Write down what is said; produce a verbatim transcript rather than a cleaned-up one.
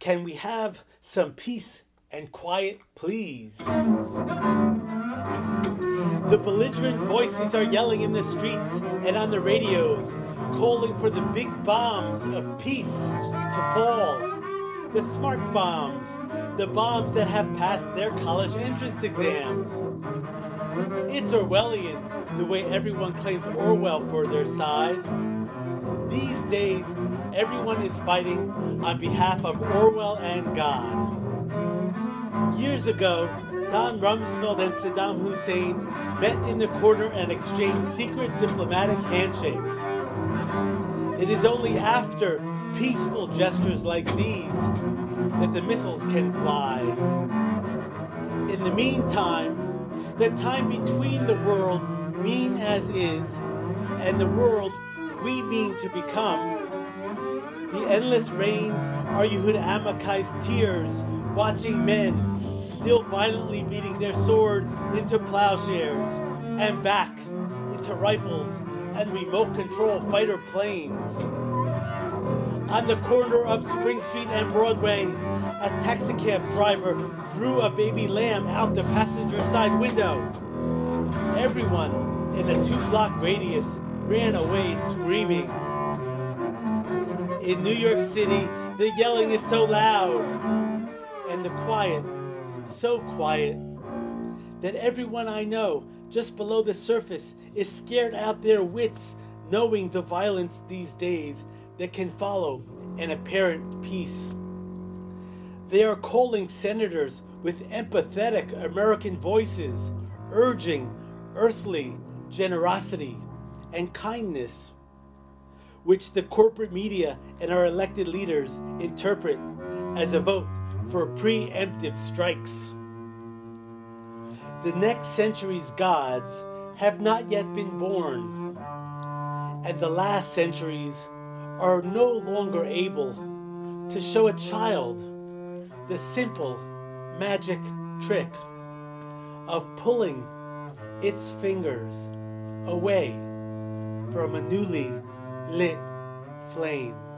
Can we have some peace and quiet, please? The belligerent voices are yelling in the streets and on the radios, calling for the big bombs of peace to fall. The smart bombs, the bombs that have passed their college entrance exams. It's Orwellian, the way everyone claims Orwell for their side. These days, everyone is fighting on behalf of Orwell and God. Years ago, Don Rumsfeld and Saddam Hussein met in the corner and exchanged secret diplomatic handshakes. It is only after peaceful gestures like these that the missiles can fly. In the meantime, the time between the world mean as is and the world we mean to become, the endless rains are Yehud Amakai's tears, watching men still violently beating their swords into plowshares and back into rifles and remote control fighter planes. On the corner of Spring Street and Broadway, a taxicab driver threw a baby lamb out the passenger side window. Everyone in a two-block radius ran away screaming. In New York City, the yelling is so loud, and the quiet, so quiet, that everyone I know just below the surface is scared out their wits, knowing the violence these days that can follow an apparent peace. They are calling senators with empathetic American voices, urging earthly generosity and kindness, which the corporate media and our elected leaders interpret as a vote for preemptive strikes. The next century's gods have not yet been born, and the last centuries are no longer able to show a child the simple magic trick of pulling its fingers away from a newly lit flame.